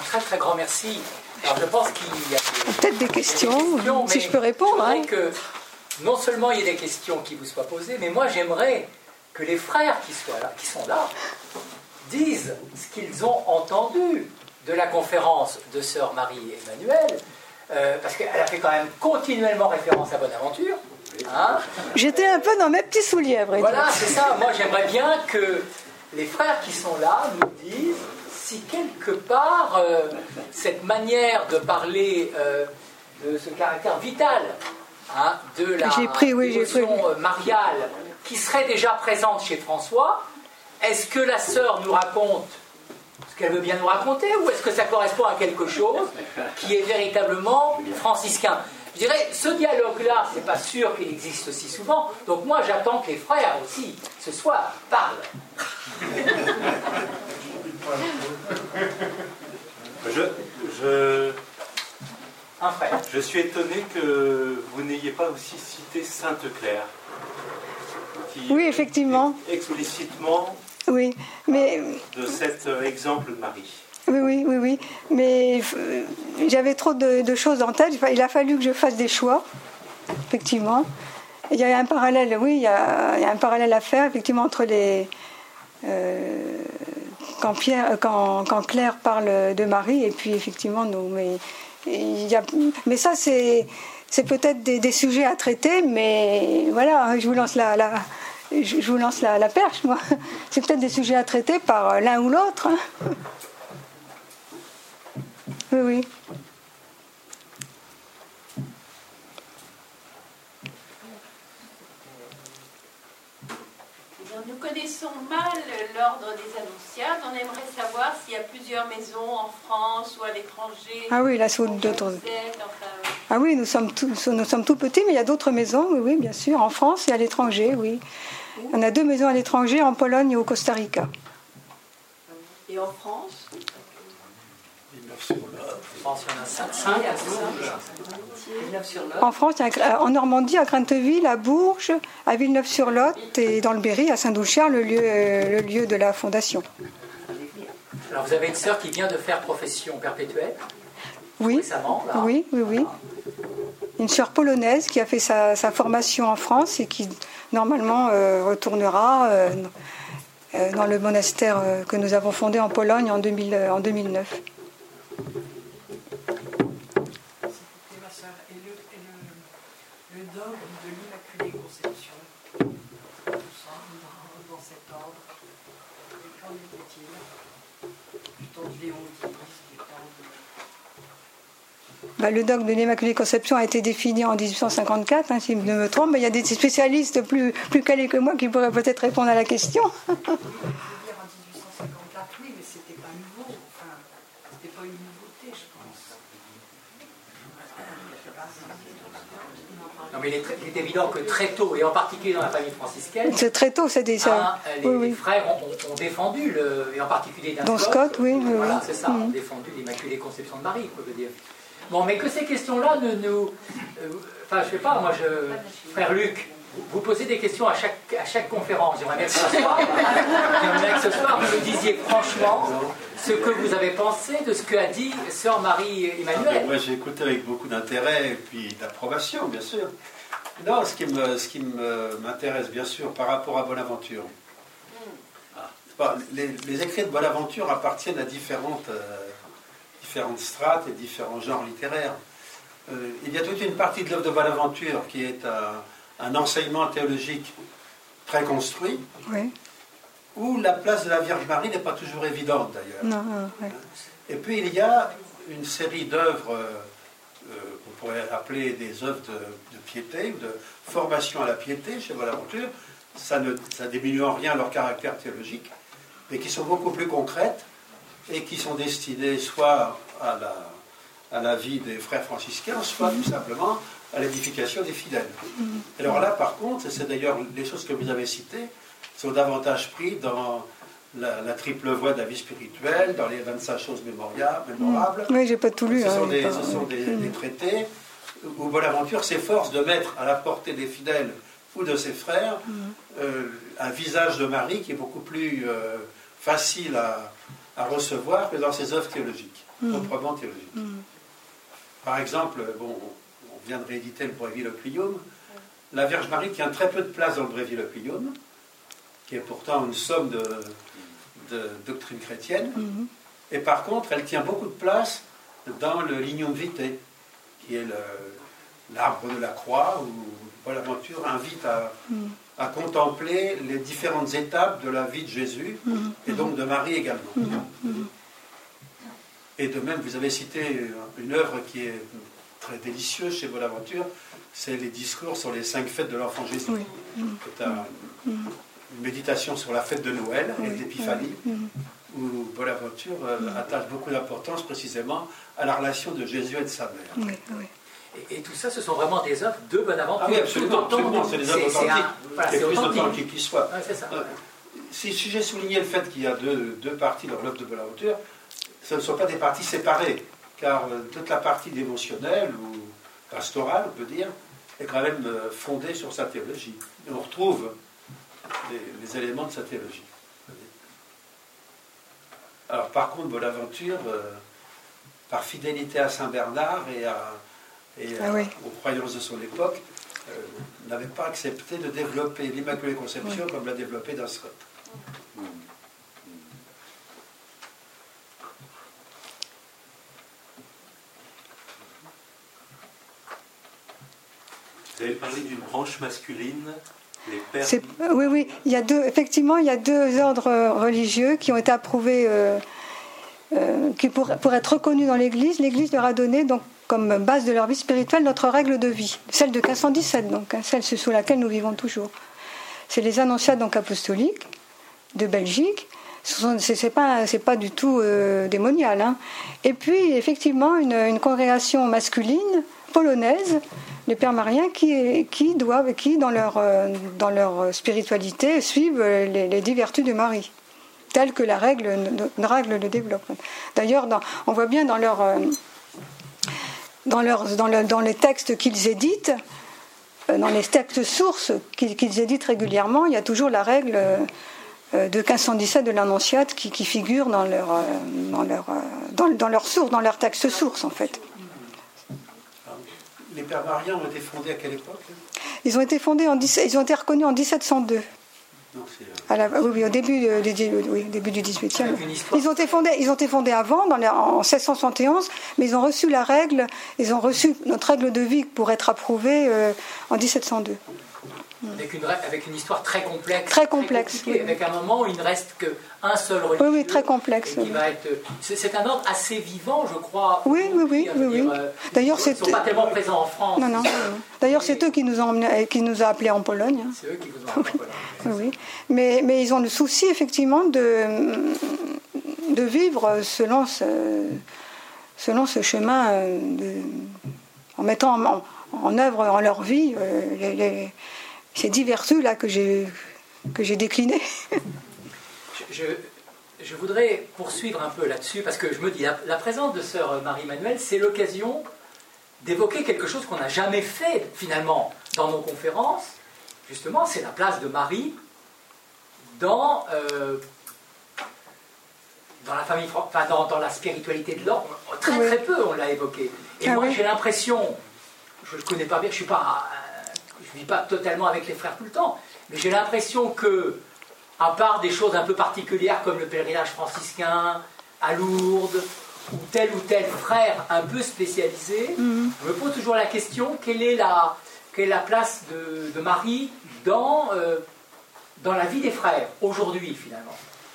très très grand merci. Alors je pense qu'il y a peut-être des questions, si je peux répondre. Je voudrais que non seulement il y ait des questions qui vous soient posées, mais moi j'aimerais que les frères qui sont là, disent ce qu'ils ont entendu de la conférence de sœur Marie-Emmanuelle, parce qu'elle a fait quand même continuellement référence à Bonaventure. Hein. J'étais un peu dans mes petits souliers, à vrai dire. Voilà, c'est ça. Moi, j'aimerais bien que les frères qui sont là nous disent si quelque part cette manière de parler de ce caractère vital de la dévotion mariale qui serait déjà présente chez François, est-ce que la sœur nous raconte ce qu'elle veut bien nous raconter, ou est-ce que ça correspond à quelque chose qui est véritablement franciscain? Je dirais, ce dialogue-là, c'est pas sûr qu'il existe aussi souvent, donc moi j'attends que les frères aussi, ce soir, parlent. Je suis étonné que vous n'ayez pas aussi cité Sainte Claire. Oui, effectivement. Explicitement oui, mais... de cet exemple de Marie. Oui. Mais j'avais trop de choses en tête. Il a fallu que je fasse des choix, effectivement. Il y a un parallèle, il y a un parallèle à faire, effectivement, entre les... quand Claire parle de Marie, et puis, effectivement, nous... Mais ça, c'est peut-être des sujets à traiter, mais voilà, je vous lance la perche, moi. C'est peut-être des sujets à traiter par l'un ou l'autre. Oui. Nous connaissons mal l'ordre des Annonciades. On aimerait savoir s'il y a plusieurs maisons en France ou à l'étranger. Ah oui, là, c'est d'autres. Ah oui, nous sommes tout petits, mais il y a d'autres maisons, oui, bien sûr, en France et à l'étranger, oui. On a 2 maisons à l'étranger, en Pologne et au Costa Rica. Et en France? En France, en Normandie, à Grinteville, à Bourges, à Villeneuve-sur-Lot et dans le Berry, à Saint-Doulchard, le lieu de la fondation. Alors vous avez une sœur qui vient de faire profession perpétuelle récemment, là. Oui. Une sœur polonaise qui a fait sa formation en France et qui normalement retournera dans le monastère que nous avons fondé en Pologne en 2009. Le dogme de l'Immaculée Conception, tout ça, dans cet ordre, qu'en était-il? Du temps de Léon X, du temps de... Le dogme de l'Immaculée Conception a été défini en 1854, si je ne me trompe, mais il y a des spécialistes plus calés que moi qui pourraient peut-être répondre à la question. Je veux dire, en 1854, oui, mais c'était pas nouveau, c'était pas une nouveauté, je pense. Non, mais il est évident que très tôt, et en particulier dans la famille franciscaine, c'est très tôt, c'est ça. Les frères ont défendu, et en particulier Don Scott, oui. Voilà, c'est ça, ont défendu l'Immaculée Conception de Marie, je veux dire. Bon, mais que ces questions-là ne nous... Enfin, je sais pas, frère Luc, vous posez des questions à chaque conférence. J'aimerais bien que ce soir, vous me disiez franchement ce que vous avez pensé de ce qu'a dit sœur Marie-Emmanuelle. Moi, j'ai écouté avec beaucoup d'intérêt et puis d'approbation, bien sûr. Non, ce qui m'intéresse, bien sûr, par rapport à Bonaventure. Les écrits de Bonaventure appartiennent à différentes strates et différents genres littéraires. Il y a toute une partie de l'œuvre de Bonaventure qui est un enseignement théologique très construit, où la place de la Vierge Marie n'est pas toujours évidente d'ailleurs. Et puis il y a une série d'œuvres qu'on pourrait appeler des œuvres de piété, ou de formation à la piété chez Bonaventure. Ça diminue en rien leur caractère théologique, mais qui sont beaucoup plus concrètes et qui sont destinées soit à la vie des frères franciscains, soit tout simplement à l'édification des fidèles. Alors là, par contre, c'est d'ailleurs les choses que vous avez citées, sont davantage pris dans la triple voie de la vie spirituelle, dans les 25 choses mémorables. Oui, j'ai pas tout lu. Ce sont des traités où Bonaventure s'efforce de mettre à la portée des fidèles ou de ses frères un visage de Marie qui est beaucoup plus facile à à recevoir que dans ses œuvres théologiques, proprement théologiques. Par exemple, bon, on vient de rééditer le Breviloquium. La Vierge Marie tient très peu de place dans le Breviloquium, qui est pourtant une somme de doctrine chrétienne. Et par contre, elle tient beaucoup de place dans le Lignum Vitae, qui est l'arbre de la croix, où Bonaventure invite à contempler les différentes étapes de la vie de Jésus, et donc de Marie également. Et de même, vous avez cité une œuvre qui est très délicieuse chez Bonaventure, c'est les discours sur les 5 fêtes de l'enfant Jésus. C'est une méditation sur la fête de Noël et d'Épiphanie, où Bonaventure attache beaucoup d'importance précisément à la relation de Jésus et de sa mère. Et tout ça, ce sont vraiment des œuvres de Bonaventure. Ah oui, absolument, c'est des œuvres authentiques. C'est plus authentique authentique qui soit. C'est ça. Si j'ai souligné le fait qu'il y a deux parties dans l'œuvre de Bonaventure, ce ne sont pas des parties séparées, car toute la partie dévotionnelle ou pastorale, on peut dire, est quand même fondée sur sa théologie. Et on retrouve les éléments de sa théologie. Alors par contre, Bonaventure, par fidélité à Saint Bernard et aux croyances de son époque, n'avait pas accepté de développer l'Immaculée Conception comme l'a développé dans Scott. Vous avez parlé d'une branche masculine, les pères... Oui, effectivement, il y a 2 ordres religieux qui ont été approuvés, qui pour être reconnus dans l'Église, l'Église leur a donné donc, comme base de leur vie spirituelle notre règle de vie, celle de 1517, donc, celle sous laquelle nous vivons toujours. C'est les annonciates donc, apostoliques de Belgique. C'est pas du tout démonial. Hein. Et puis, effectivement, une congrégation masculine polonaise, les Pères Mariens, qui dans leur spiritualité, suivent les 10 vertus de Marie, telles que la règle le développe. D'ailleurs, on voit bien dans les textes qu'ils éditent, dans les textes sources qu'ils éditent régulièrement, il y a toujours la règle de 1517 de l'Annonciate qui figure dans leur source, dans leur texte source en fait. Les Pères Mariens ont été fondés à quelle époque? Ils ont été reconnus en 1702. Donc au début du XVIIIe. Ils ont été fondés avant, en 1671, mais ils ont reçu notre règle de vie pour être approuvée en 1702. Avec une histoire très complexe. Très complexe. Oui. Avec un moment où il ne reste qu'un seul religieux. Oui, très complexe. C'est un ordre assez vivant, je crois. Oui. D'ailleurs, ils ne sont pas tellement présents en France. Non. D'ailleurs, c'est eux qui nous ont appelés en Pologne. C'est eux qui vous ont appelés en Pologne. Oui. Mais ils ont le souci, effectivement, de vivre selon ce chemin, en mettant en œuvre dans leur vie ces 10 vertus-là que j'ai déclinées. Je voudrais poursuivre un peu là-dessus, parce que je me dis, la présence de sœur Marie-Emmanuelle, c'est l'occasion d'évoquer quelque chose qu'on n'a jamais fait, finalement, dans nos conférences. Justement, c'est la place de Marie dans la famille, enfin, dans la spiritualité de l'ordre. Très peu, on l'a évoqué. Et j'ai l'impression, je ne connais pas bien, je ne vis pas totalement avec les frères tout le temps, mais j'ai l'impression que, à part des choses un peu particulières comme le pèlerinage franciscain à Lourdes, ou tel frère un peu spécialisé, je me pose toujours la question, quelle est la place de Marie dans la vie des frères, aujourd'hui finalement?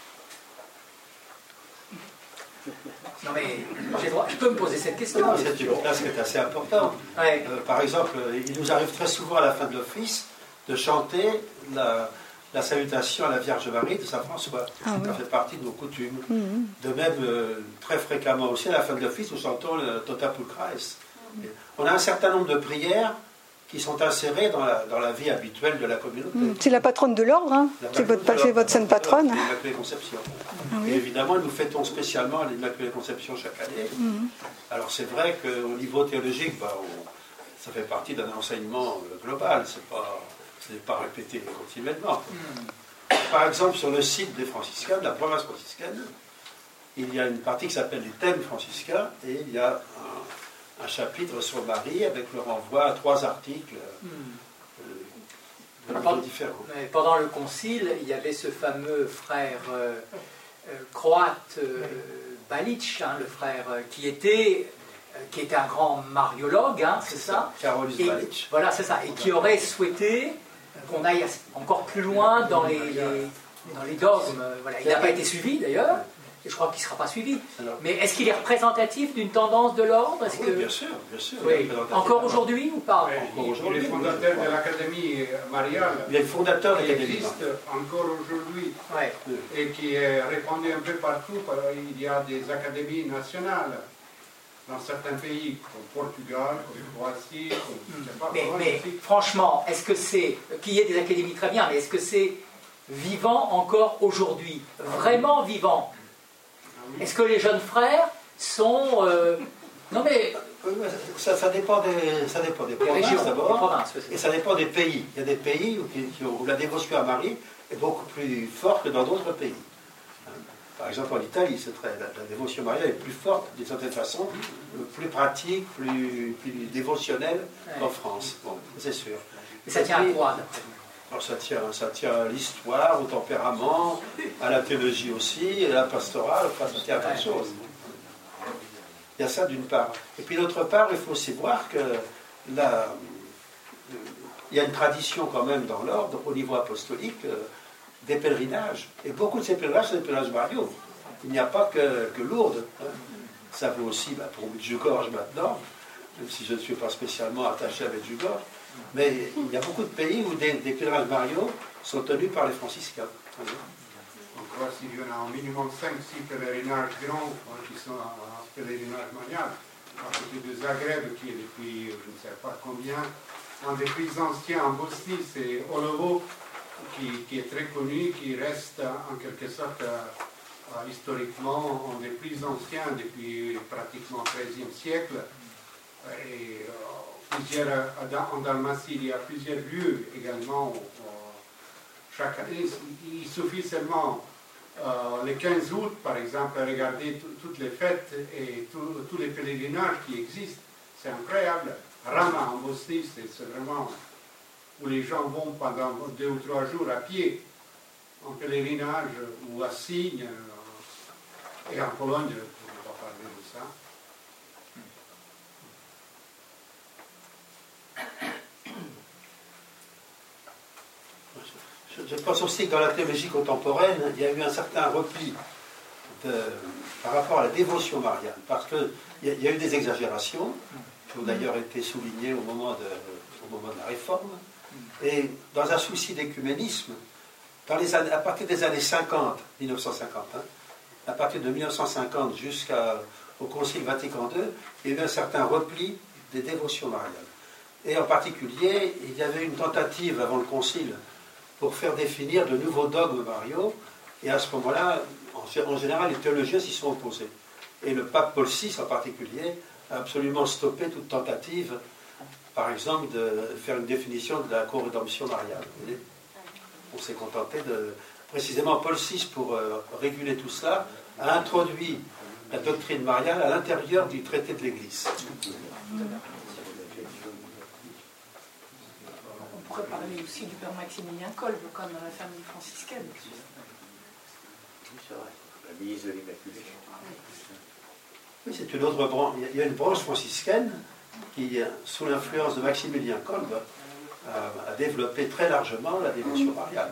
Non mais je peux me poser cette question. C'est une place qui est assez importante. Ouais. Par exemple, il nous arrive très souvent à la fin de l'office de chanter la salutation à la Vierge Marie de Saint François. Ça fait partie de nos coutumes. De même, très fréquemment aussi, à la fin de l'office, nous chantons le Tota Pulchrae. On a un certain nombre de prières qui sont insérées dans la vie habituelle de la communauté. C'est la patronne de l'ordre, hein. C'est votre sainte patronne. L'Immaculée Conception. Et évidemment, nous fêtons spécialement l'Immaculée Conception chaque année. Alors c'est vrai qu'au niveau théologique, ça fait partie d'un enseignement global, ce n'est pas répété continuellement. Par exemple, sur le site des franciscains, de la province franciscaine, il y a une partie qui s'appelle les thèmes franciscains, et il y a un chapitre sur Marie avec le renvoi à 3 articles différents. Pendant le concile, il y avait ce fameux frère croate Balic, hein, le frère qui était un grand mariologue, hein, c'est ça, Karolis Balic. Voilà, c'est ça, et qui aurait souhaité qu'on aille encore plus loin dans les dogmes. Voilà. Il n'a pas été suivi d'ailleurs, et je crois qu'il ne sera pas suivi. Alors, mais est-ce qu'il est représentatif d'une tendance de l'ordre? oui, bien sûr, bien sûr. Oui. Encore aujourd'hui ou pas? Encore aujourd'hui. Il est fondateur de l'Académie mariale. Il est le fondateur de qui l'Académie. existe encore aujourd'hui Ouais. et qui est répandu un peu partout. Il y a des académies nationales dans certains pays, comme Portugal, comme Croatie, comme je ne sais pas. Mais franchement, est-ce que c'est, qu'il y ait des académies très bien, mais est-ce que c'est vivant encore aujourd'hui? Vraiment vivant? Est-ce que les jeunes frères sont... Non mais... Ça dépend des provinces régions, d'abord, des provinces, oui, et ça dépend des pays. Il y a des pays où la dévotion à Marie est beaucoup plus forte que dans d'autres pays. Par exemple, en Italie, la dévotion mariale est plus forte, d'une certaine façon, plus pratique, plus dévotionnelle qu'en France. Bon, c'est sûr. Et ça tient à quoi, d'après vous? Alors ça tient à l'histoire, au tempérament, à la théologie aussi, à la pastorale, enfin, ça tient à plein de choses. Il y a ça d'une part. Et puis d'autre part, il faut aussi voir que il y a une tradition quand même dans l'ordre, au niveau apostolique, des pèlerinages. Et beaucoup de ces pèlerinages sont des pèlerinages mariaux. Il n'y a pas que Lourdes. Hein. Ça vaut aussi pour Medjugorje maintenant, même si je ne suis pas spécialement attaché à Medjugorje. Mais il y a beaucoup de pays où des pèlerinages mariaux sont tenus par les franciscains. En Croatie, il y en a au minimum 5-6 pèlerinages grands qui sont un pèlerinage marial. À côté de Zagreb, qui est depuis je ne sais pas combien, un des plus anciens en Bosnie, c'est Olovo, qui est très connu, qui reste en quelque sorte historiquement un des plus anciens depuis pratiquement le XIIIe siècle. Et en Dalmatie, il y a plusieurs lieux également. Chaque année, il suffit seulement le 15 août, par exemple, à regarder toutes les fêtes et tous les pèlerinages qui existent. C'est incroyable. Rama en Bosnie, c'est vraiment où les gens vont pendant 2 ou 3 jours à pied, en pèlerinage ou à Signe. Et en Pologne, on ne va pas parler de ça. Je pense aussi que dans la théologie contemporaine, il y a eu un certain repli par rapport à la dévotion mariale, parce qu'il y a eu des exagérations, qui ont d'ailleurs été soulignées au moment de la Réforme, et dans un souci d'écuménisme, à partir des années 50, 1950, hein, à partir de 1950 jusqu'au Concile Vatican II, il y a eu un certain repli des dévotions mariales. Et en particulier, il y avait une tentative avant le Concile pour faire définir de nouveaux dogmes mariaux, et à ce moment-là, en général, les théologiens s'y sont opposés. Et le pape Paul VI, en particulier, a absolument stoppé toute tentative, par exemple, de faire une définition de la co-rédemption mariale. Vous voyez ? On s'est contenté précisément, Paul VI, pour réguler tout cela, a introduit la doctrine mariale à l'intérieur du traité de l'Église. On pourrait parler aussi du père Maximilien Kolbe, comme dans la famille franciscaine. Oui, c'est vrai. La ministre de l'Immaculée. Oui, c'est une autre branche. Il y a une branche franciscaine qui, sous l'influence de Maximilien Kolbe, a développé très largement la dévotion mariale.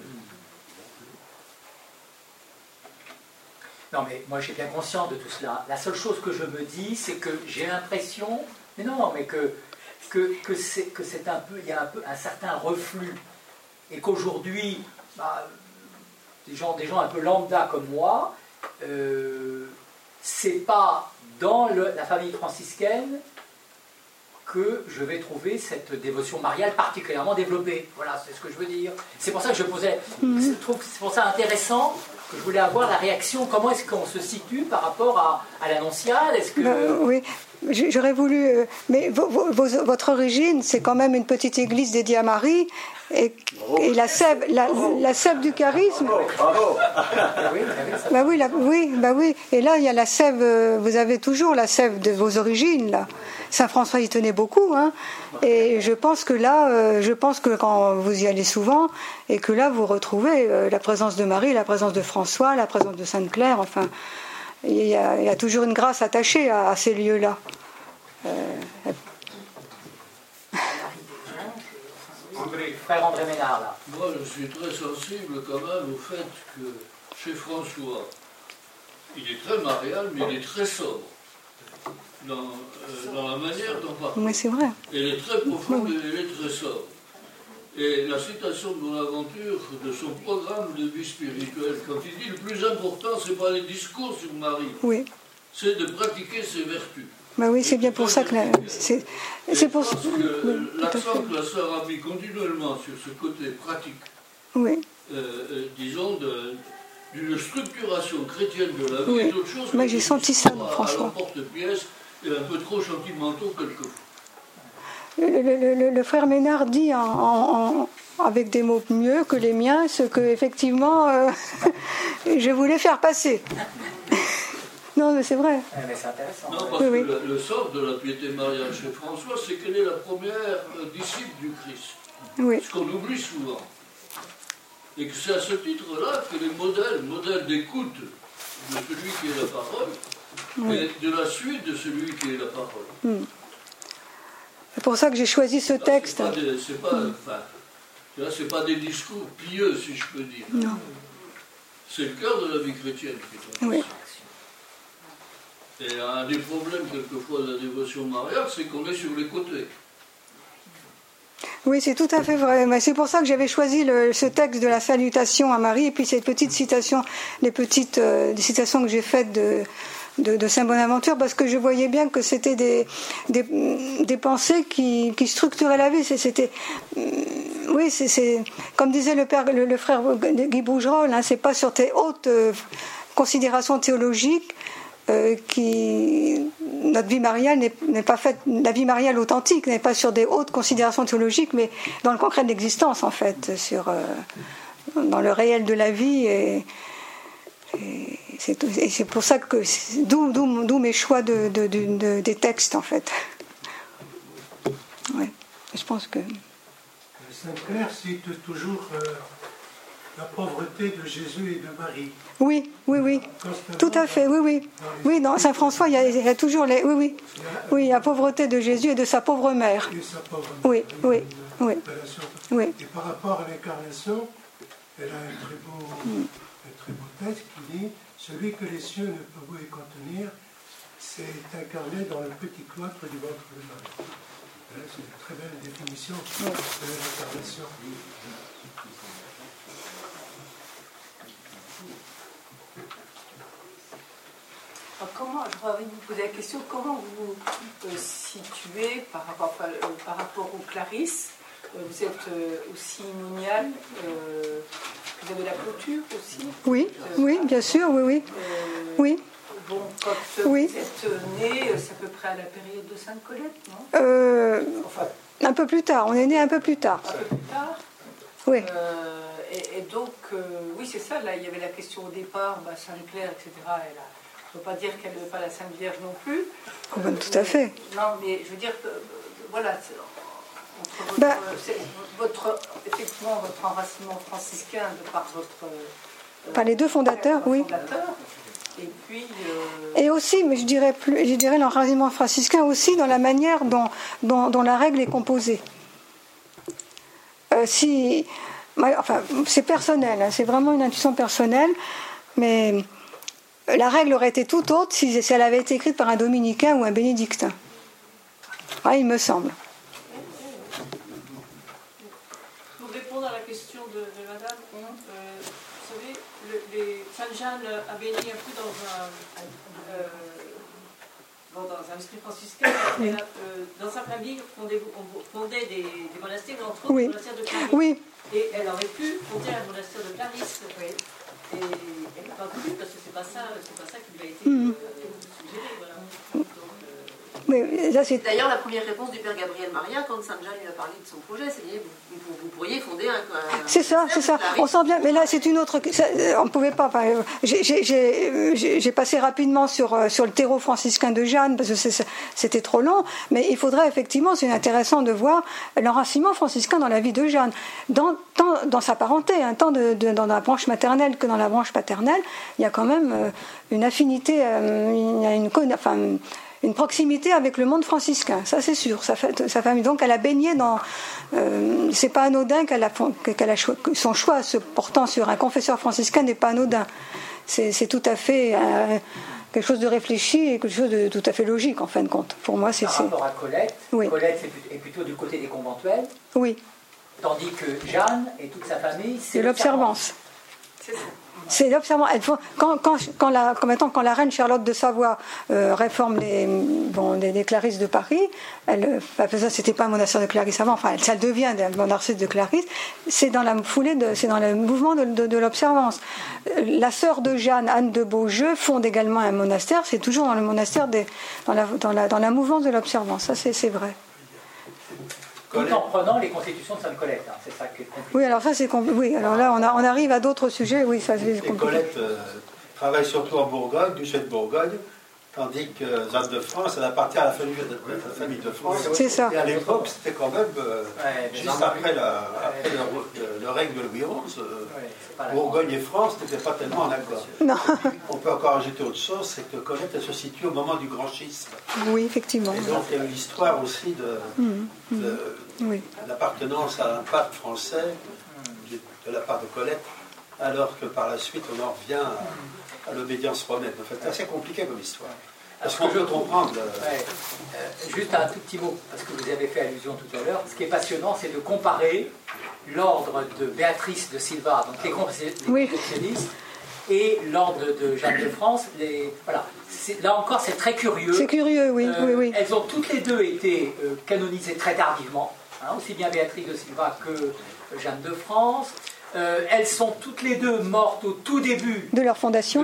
Non, mais moi j'ai bien conscience de tout cela. La seule chose que je me dis, c'est que j'ai l'impression, mais non, mais que c'est un peu, il y a un certain reflux, et qu'aujourd'hui, des gens un peu lambda comme moi, c'est pas dans la famille franciscaine que je vais trouver cette dévotion mariale particulièrement développée. Voilà, c'est ce que je veux dire. C'est pour ça que je posais, je trouve que c'est pour ça intéressant que je voulais avoir la réaction. Comment est-ce qu'on se situe par rapport à l'Annonciade? Est-ce que... Oui, j'aurais voulu... mais votre origine, c'est quand même une petite église dédiée à Marie, et la sève du charisme... Bravo. Oui. Et là, il y a la sève, vous avez toujours la sève de vos origines, là. Saint François y tenait beaucoup, hein. Et je pense que là, quand vous y allez souvent, et que là, vous retrouvez la présence de Marie, la présence de François, la présence de Sainte Claire, enfin... Il y a toujours une grâce attachée à ces lieux-là. Frère André Ménard, là. Moi, je suis très sensible quand même au fait que chez François, il est très marial, mais il est très sobre dans la manière dont parle. Oui, c'est vrai. Elle est très profonde et elle est très sobre. Et la citation de Bonaventure de son programme de vie spirituelle, quand il dit le plus important, c'est pas les discours sur Marie, oui. C'est de pratiquer ses vertus. Bah oui, c'est bien pour ça que c'est pour ça que l'accent que la sœur a mis continuellement sur ce côté pratique, oui. Disons, d'une structuration chrétienne de la vie, oui. est autre chose. Moi, j'ai senti ça, François. À l'emporte-pièce et un peu trop sentimentaux quelquefois. Le frère Ménard dit avec des mots mieux que les miens ce que effectivement je voulais faire passer. Non, mais c'est vrai. Mais c'est intéressant. Non, parce que le sort de la piété mariale chez François, c'est qu'elle est la première disciple du Christ. Oui. Ce qu'on oublie souvent. Et que c'est à ce titre-là que les modèles d'écoute de celui qui est la parole, et de la suite de celui qui est la parole. C'est pour ça que j'ai choisi ce texte. C'est pas des discours pieux, si je peux dire. Non. C'est le cœur de la vie chrétienne qui est en question. Et un des problèmes, quelquefois, de la dévotion mariale, c'est qu'on est sur les côtés. Oui, c'est tout à fait vrai. Mais c'est pour ça que j'avais choisi ce texte de la salutation à Marie, et puis cette petite citation, des citations que j'ai faites de Saint Bonaventure, parce que je voyais bien que c'était des pensées qui structuraient la vie. C'est comme disait le frère Guy Bougerolles, hein, c'est pas sur tes hautes considérations théologiques notre vie mariale n'est pas faite, la vie mariale authentique n'est pas sur des hautes considérations théologiques, mais dans le concret de l'existence, en fait, dans le réel de la vie. Et c'est pour ça que d'où mes choix des textes, en fait. Ouais, je pense que Sainte Claire cite toujours la pauvreté de Jésus et de Marie. Oui, tout à fait, oui, dans Saint François, il y a toujours la pauvreté de Jésus et de sa pauvre mère. Et sa pauvre mère. Oui. Et par rapport à l'incarnation, elle a un très beau texte qui dit « Celui que les cieux ne peuvent contenir, c'est incarné dans le petit cloître du ventre de Marie. » C'est une très belle définition de l'incarnation. J'aurais envie de vous poser la question, comment vous vous situez par rapport aux Clarisses? Vous êtes aussi monial, vous avez la clôture aussi? Oui, bien sûr, oui. Bon, quand vous êtes né, c'est à peu près à la période de Sainte Colette, non? Un peu plus tard, on est né un peu plus tard. Un peu plus tard? Oui. Et donc, oui, c'est ça, là, il y avait la question au départ, Sainte Claire, etc., je ne veux pas dire qu'elle n'est pas la Sainte Vierge non plus. Tout à fait. Non, mais je veux dire que, voilà, effectivement, votre enracinement franciscain, de par par les deux fondateurs, oui. Et puis... Et aussi, mais je dirais l'enracinement franciscain aussi dans la manière dont la règle est composée. C'est personnel, hein, c'est vraiment une intuition personnelle, mais la règle aurait été tout autre si elle avait été écrite par un dominicain ou un bénédictin. Ouais, il me semble. Pour répondre à la question de madame, vous savez, Sainte Jeanne a baigné un peu dans un esprit franciscain. Dans sa famille, on fondait des monastères, entre autres le monastère de Clarisse. Oui. Et elle aurait pu fonder un monastère de Clarisse. Et elle n'a pas voulu parce que c'est pas ça qui lui a été suggéré. Voilà. Donc, Mais là, c'est... D'ailleurs, la première réponse du père Gabriel Maria, quand Sainte-Jeanne lui a parlé de son projet, c'est dit vous pourriez fonder un. C'est ça. On sent bien. Mais là, c'est une autre. On ne pouvait pas. J'ai passé rapidement sur le terreau franciscain de Jeanne parce que c'était trop long. Mais il faudrait effectivement, c'est intéressant de voir l'enracinement franciscain dans la vie de Jeanne, tant dans sa parenté, tant dans la branche maternelle que dans la branche paternelle. Il y a quand même une affinité, il y a une proximité avec le monde franciscain, ça c'est sûr. Sa famille, donc elle a baigné dans. C'est pas anodin son choix se portant sur un confesseur franciscain n'est pas anodin. C'est tout à fait quelque chose de réfléchi et quelque chose de tout à fait logique en fin de compte. Pour moi, c'est. Par rapport à Colette, oui. Colette est plutôt du côté des conventuels. Oui. Tandis que Jeanne et toute sa famille, c'est l'observance. C'est ça. C'est l'observance. Quand la reine Charlotte de Savoie réforme les Clarisses de Paris, ça c'était pas un monastère de Clarisses avant, enfin ça devient un monastère de Clarisses, c'est dans la foulée, c'est dans le mouvement de l'observance. La sœur de Jeanne, Anne de Beaujeu, fonde également un monastère, c'est toujours dans le monastère, dans la mouvance de l'observance, ça c'est vrai. Tout en prenant les constitutions de Sainte-Colette, c'est ça qui est compliqué. Oui, alors ça c'est compliqué. Oui, alors là on arrive à d'autres sujets. Oui, ça c'est compliqué. Et Colette travaille surtout en Bourgogne, duché de Bourgogne, tandis que Jeanne de France, elle appartient à la famille de France. C'est ça. Et à l'époque, c'était quand même juste après le règne de Louis XI. Bourgogne et France n'étaient pas tellement en accord. Non. On peut encore ajouter autre chose, c'est que Colette elle se situe au moment du grand schisme. Oui, effectivement. Et donc il y a eu l'histoire aussi de l'appartenance à un pape français de la part de Colette, alors que par la suite on en revient à l'obédience romaine. En fait, c'est assez compliqué comme histoire. Parce qu'on peut comprendre. Juste un tout petit mot, parce que vous avez fait allusion tout à l'heure. Ce qui est passionnant, c'est de comparer l'ordre de Béatrice de Silva, donc les conceptionnistes, et l'ordre de Jeanne de France. Voilà. Là encore, c'est très curieux. C'est curieux, oui. Elles ont toutes les deux été canonisées très tardivement, aussi bien Béatrice de Silva que Jeanne de France. Elles sont toutes les deux mortes au tout début de leur fondation.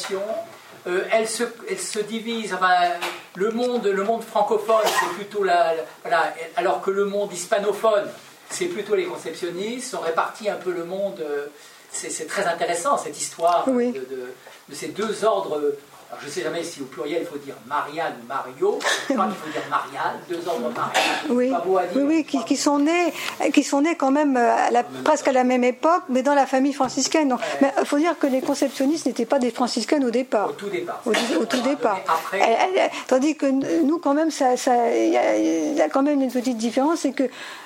Elles se divisent. Le monde francophone, c'est plutôt alors que le monde hispanophone, c'est plutôt les conceptionnistes. On répartit un peu le monde. C'est très intéressant cette histoire de ces deux ordres. Alors, je ne sais jamais si au pluriel il faut dire Marianne ou Mario. Je crois qu'il faut dire Marianne, deux ordres Marianne. Pas beau à dire. Oui, qui sont nés quand même presque à la même époque, mais dans la famille franciscaine. Mais il faut dire que les conceptionnistes n'étaient pas des franciscaines au départ. Au tout départ. Au tout départ. Après... Tandis que nous, quand même, il y a quand même une petite différence, c'est que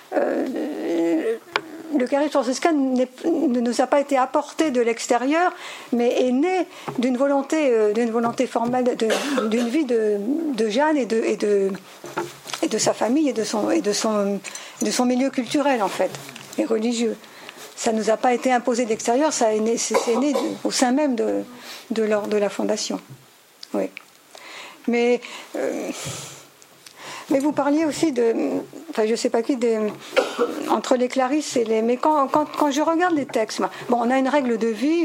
le charisme franciscain ne nous a pas été apporté de l'extérieur, mais est né d'une volonté formelle, d'une vie de Jeanne et de sa famille et de son milieu culturel en fait et religieux. Ça ne nous a pas été imposé de l'extérieur, c'est né au sein même de la fondation. Oui. Mais vous parliez aussi je ne sais pas qui, entre les Clarisses et les... Mais quand je regarde les textes, on a une règle de vie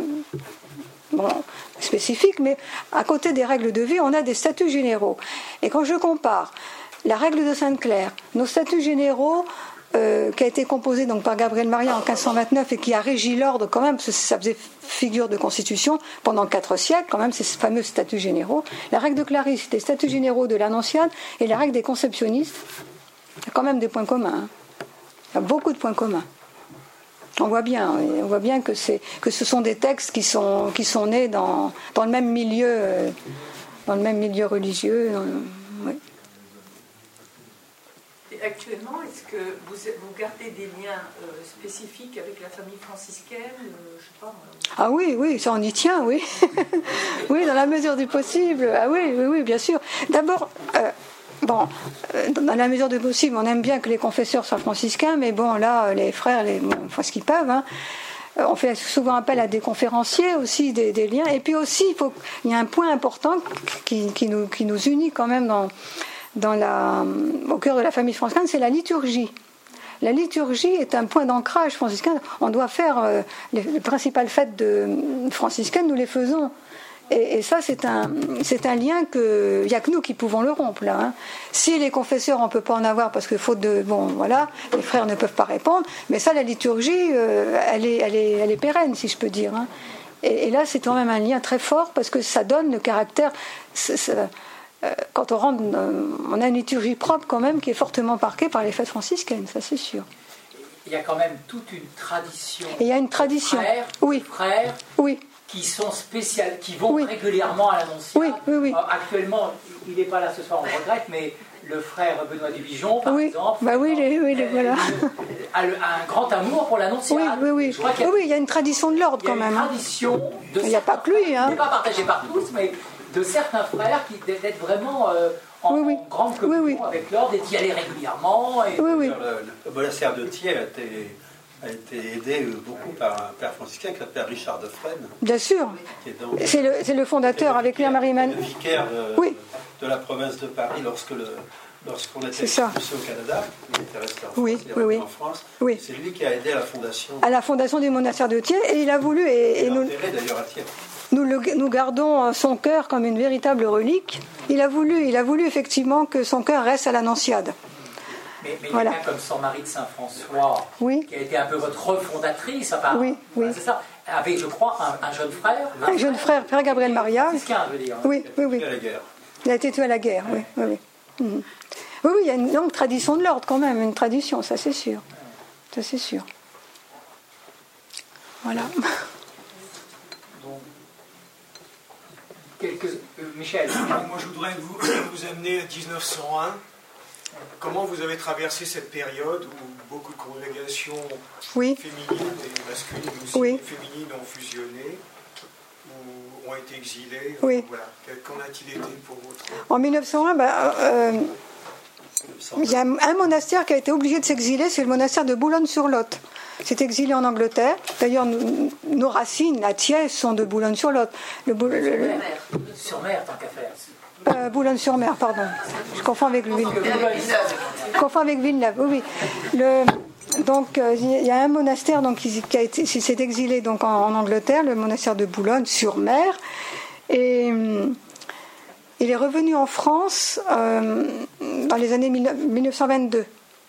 spécifique, mais à côté des règles de vie, on a des statuts généraux. Et quand je compare la règle de Sainte-Claire, nos statuts généraux, qui a été composé donc par Gabriel Maria en 1529 et qui a régi l'ordre quand même, parce que ça faisait figure de constitution pendant 4 siècles, quand même, ces fameux statuts généraux. La règle de Clarisse, les statuts généraux de l'Annonciade et la règle des conceptionnistes, il y a quand même des points communs. Il y a beaucoup de points communs. On voit bien que ce sont des textes qui sont nés dans le même milieu religieux. Oui. Actuellement, est-ce que vous gardez des liens spécifiques avec la famille franciscaine je sais pas. Ah oui, ça on y tient, oui. Oui, dans la mesure du possible. Ah oui, bien sûr. D'abord, dans la mesure du possible, on aime bien que les confesseurs soient franciscains, mais bon, là, les frères, font ce qu'ils peuvent. On fait souvent appel à des conférenciers aussi, des liens. Et puis aussi, il y a un point important qui nous unit quand même au cœur de la famille franciscaine, c'est la liturgie. La liturgie est un point d'ancrage franciscain. On doit faire les principales fêtes franciscaines, nous les faisons. Et ça, c'est un lien il n'y a que nous qui pouvons le rompre, là. Hein. Si les confesseurs, on ne peut pas en avoir parce que faute de... Bon, voilà, les frères ne peuvent pas répondre. Mais ça, la liturgie, elle est pérenne, si je peux dire. Hein. Et là, c'est quand même un lien très fort parce que ça donne le caractère... quand on a une liturgie propre, quand même, qui est fortement marquée par les fêtes franciscaines, ça, c'est sûr. Il y a quand même toute une tradition. Et il y a une tradition. Frères, oui. Qui sont spéciales, qui vont régulièrement à l'Annonciade. Oui. Actuellement, il n'est pas là ce soir, on regrette, mais le frère Benoît Dubigeon, par exemple, voilà. a un grand amour pour l'Annonciade. Oui, il y a une tradition de l'ordre quand même. Il y a une tradition de il n'y a pas que lui. Hein. Qui n'est pas partagée par tous, mais de certains frères qui d'être vraiment en grande communion avec l'ordre et d'y aller régulièrement. Et... Le monastère de Thiers a été aidé beaucoup par un père franciscain qui s'appelle Richard de Fresnes. Bien sûr. C'est le fondateur avec Claire Marie-Man. Le vicaire de la province de Paris lorsqu'on était expulsé au Canada. Il était resté en France. C'est lui qui a aidé à la fondation. À la fondation du monastère de Thiers. Et il a voulu... Et nous, d'ailleurs à Thiers. Nous gardons son cœur comme une véritable relique. Il a voulu effectivement que son cœur reste à l'Annonciade. Mais quelqu'un comme Sœur Marie de Saint-François, qui a été un peu votre refondatrice, c'est ça, avait, je crois, un jeune frère. Un jeune frère, Père Gabriel Maria. Je veux dire. Oui. Il a été tué à la guerre, oui. Oui, il y a une longue tradition de l'ordre quand même, une tradition, ça c'est sûr. Ça c'est sûr. Voilà. Michel. Moi je voudrais vous amener à 1901. Comment vous avez traversé cette période où beaucoup de congrégations féminines et masculines aussi féminines ont fusionné, ou ont été exilées? Voilà. Qu'en a-t-il été pour votre... En 1901, il y a un monastère qui a été obligé de s'exiler, c'est le monastère de Boulogne-sur-Lot. C'est exilé en Angleterre. D'ailleurs, nos racines à Thiers sont de Boulogne-sur-Lot. Sur-mer, tant qu'à faire. Boulogne-sur-Mer, pardon. Je confonds avec Villeneuve. Oui. Donc, il y a un monastère qui s'est exilé donc, en Angleterre, le monastère de Boulogne-sur-Mer. Et il est revenu en France dans les années 1922.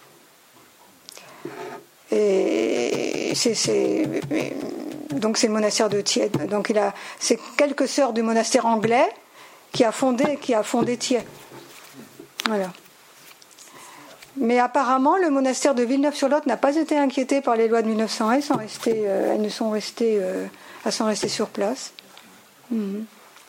Et donc c'est le monastère de Thiers. Donc c'est quelques sœurs du monastère anglais qui a fondé Thiers. Voilà. Mais apparemment, le monastère de Villeneuve-sur-Lot n'a pas été inquiété par les lois de 1901. Elles sont restées sur place. Mm-hmm.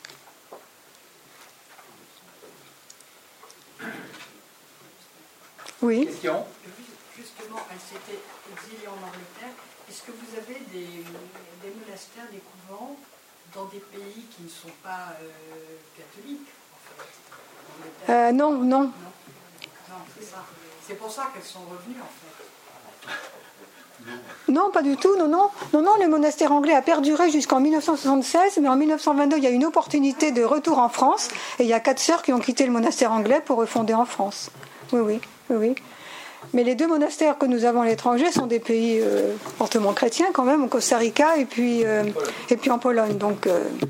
Oui. Question. Justement, elle s'était exilée en Angleterre. Est-ce que vous avez des monastères, des couvents dans des pays qui ne sont pas catholiques, en fait? Non. Non, c'est ça. C'est pour ça qu'elles sont revenues, en fait. Non, pas du tout. Non, le monastère anglais a perduré jusqu'en 1976, mais en 1922, il y a eu une opportunité de retour en France, et il y a 4 sœurs qui ont quitté le monastère anglais pour refonder en France. Oui. Mais les 2 monastères que nous avons à l'étranger sont des pays fortement chrétiens quand même, au Costa Rica et puis en Pologne. Donc,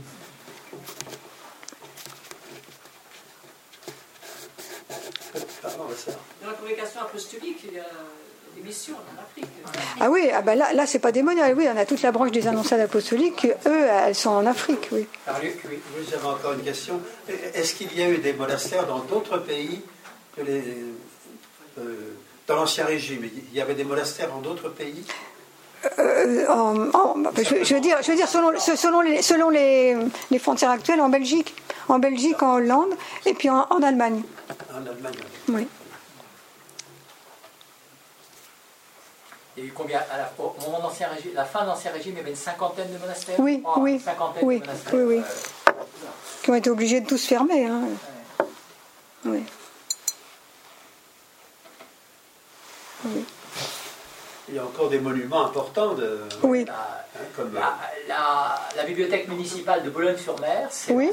Dans la congrégation apostolique, il y a des missions en Afrique. Ah oui, là c'est pas des moniales. Oui, on a toute la branche des annonciades apostoliques. Eux, elles sont en Afrique, oui. Oui, j'avais encore une question. Est-ce qu'il y a eu des monastères dans d'autres pays que dans l'Ancien Régime? Il y avait des monastères dans d'autres pays? Je veux dire, selon les frontières actuelles, en Belgique, en Hollande, et puis en Allemagne. En Allemagne. Oui. Il y a eu combien au moment d'Ancien Régime, la fin de l'Ancien Régime, il y avait une cinquantaine de monastères. Oui. Qui ont été obligés de tous fermer. Hein. Oui. Il y a encore des monuments importants Oui. Comme la bibliothèque municipale de Boulogne-sur-Mer. Oui.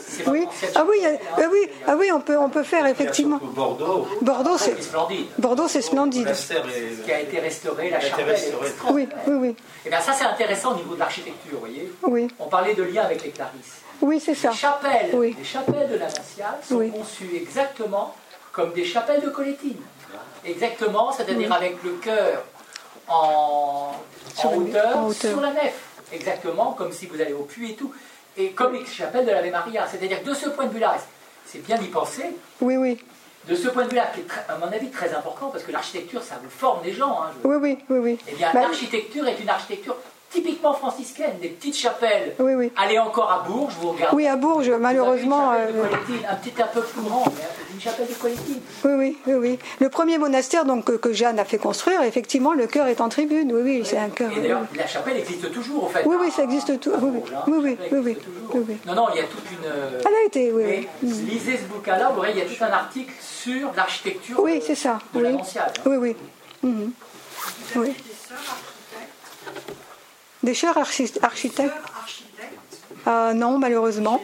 On peut faire effectivement. Bordeaux, c'est splendide. Qui a été restauré, la chapelle. Oui. Et bien ça c'est intéressant au niveau de l'architecture, vous voyez. Oui. On parlait de lien avec les Clarisses. Oui, c'est ça. Les chapelles de l'Annonciade sont conçues exactement comme des chapelles de Collettine. Exactement, c'est-à-dire avec le chœur en hauteur sur la nef. Exactement, comme si vous allez au puits et tout. Et comme les chapelles de l'Ave Maria. C'est-à-dire que de ce point de vue-là, c'est bien d'y penser. Oui, oui. De ce point de vue-là, qui est à mon avis très important, parce que l'architecture, ça vous forme des gens. Hein, oui. Eh bien, l'architecture est une architecture typiquement franciscaine, des petites chapelles. Allez encore à Bourges, vous regardez. Oui, à Bourges, malheureusement. Un petit un peu plus grand, mais une chapelle de Collettine. Oui. Le premier monastère donc, que Jeanne a fait construire, effectivement, le chœur est en tribune. Oui, c'est un chœur. Et d'ailleurs, la chapelle existe toujours, au fait. Oui, ça existe toujours. Oui. Non, il y a toute une. Elle a été, oui. Lisez ce bouquin-là, vous verrez, il y a tout un article sur l'architecture c'est ça. de l'Annonciade. Oui. Oui. Des chœurs architectes non, malheureusement.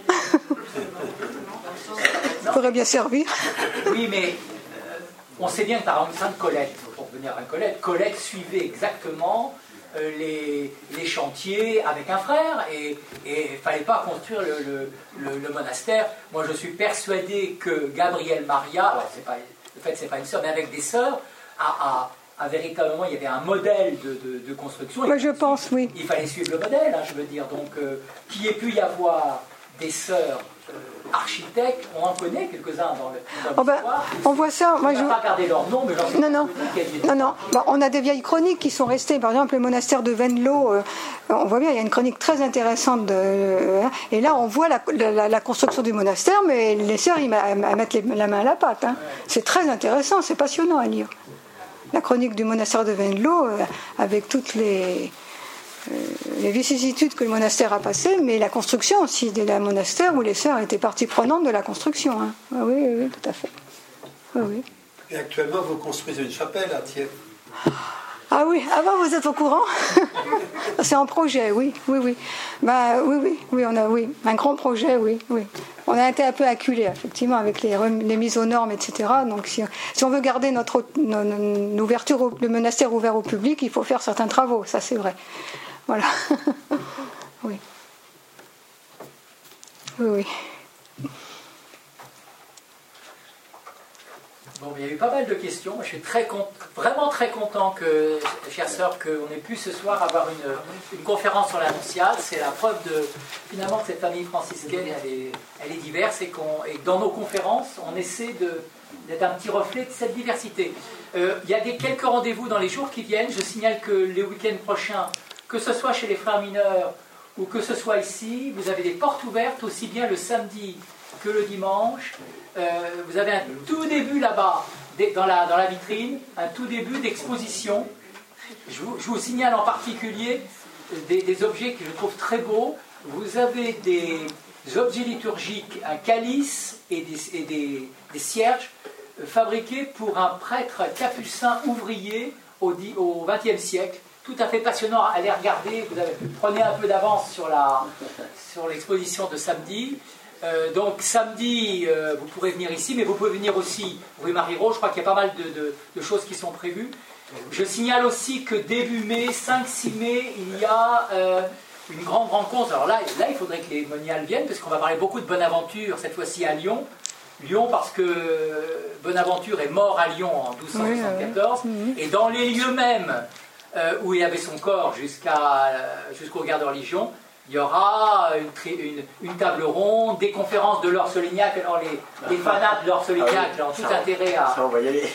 Ça pourrait bien servir. Oui, mais on sait bien que par exemple Sainte-Colette, pour venir à Colette, Colette suivait exactement les chantiers avec un frère et il ne fallait pas construire le monastère. Moi, je suis persuadé que Gabriel Maria, alors le fait, c'est pas une sœur, mais avec des sœurs, véritablement, il y avait un modèle de construction. Je pense, oui. Il fallait suivre le modèle, je veux dire. Donc, qu'il y ait pu y avoir des sœurs architectes, on en connaît quelques-uns dans l'histoire. On voit ça. On n'a pas gardé leur nom, mais j'en sais Non. On a des vieilles chroniques qui sont restées. Par exemple, le monastère de Venlo, on voit bien, il y a une chronique très intéressante. Et là, on voit la construction du monastère, mais les sœurs, ils mettent la main à la pâte. C'est très intéressant, c'est passionnant à lire. La chronique du monastère de Venlo, avec toutes les vicissitudes que le monastère a passées, mais la construction aussi de la monastère où les sœurs étaient partie prenante de la construction. Oui, tout à fait. Oui. Et actuellement, vous construisez une chapelle à Thiers. Ah oui, vous êtes au courant? C'est en projet, oui. Oui, on a un grand projet, oui. On a été un peu acculés, effectivement, avec les mises aux normes, etc. Donc, si on veut garder le monastère ouvert au public, il faut faire certains travaux, ça c'est vrai. Voilà. Oui. Bon, il y a eu pas mal de questions. Je suis vraiment très content, chères sœurs, qu'on ait pu ce soir avoir une conférence sur l'Annonciade. C'est la preuve finalement que cette famille franciscaine, elle est diverse et que dans nos conférences, on essaie d'être un petit reflet de cette diversité. Il y a quelques rendez-vous dans les jours qui viennent. Je signale que les week-ends prochains, que ce soit chez les frères mineurs ou que ce soit ici, vous avez des portes ouvertes aussi bien le samedi que le dimanche. Vous avez un tout début là-bas, dans la vitrine, un tout début d'exposition. Je vous signale en particulier des objets que je trouve très beaux. Vous avez des objets liturgiques, un calice et des cierges fabriqués pour un prêtre capucin ouvrier au XXe siècle. Tout à fait passionnant à aller regarder. Prenez un peu d'avance sur l'exposition de samedi. Donc samedi, vous pourrez venir ici, mais vous pouvez venir aussi rue Marie-Rose. Je crois qu'il y a pas mal de choses qui sont prévues. Je signale aussi que début mai, 5-6 mai, il y a une grande rencontre. Alors là, il faudrait que les moniales viennent, parce qu'on va parler beaucoup de Bonaventure, cette fois-ci à Lyon. Lyon, parce que Bonaventure est mort à Lyon en 1274. Et dans les lieux mêmes où il avait son corps jusqu'au regard de religion, il y aura une table ronde, des conférences de Laure Solignac. Alors les fanats de Laure Solignac ont tout intérêt à... Ça, on va y aller.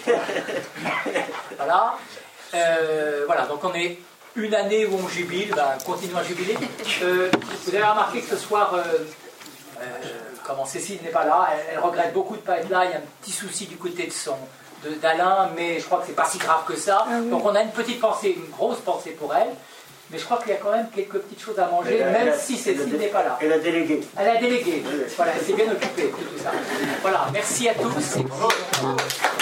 Voilà, donc on est une année où on jubile, continuons à jubiler. Vous avez remarqué que ce soir, comment Cécile n'est pas là, elle regrette beaucoup de ne pas être là, il y a un petit souci du côté d'Alain, mais je crois que c'est pas si grave que ça. Donc on a une petite pensée, une grosse pensée pour elle. Mais je crois qu'il y a quand même quelques petites choses à manger, même si Cécile n'est pas là. Elle a délégué. Voilà, elle s'est bien occupée de tout ça. Voilà, merci à tous.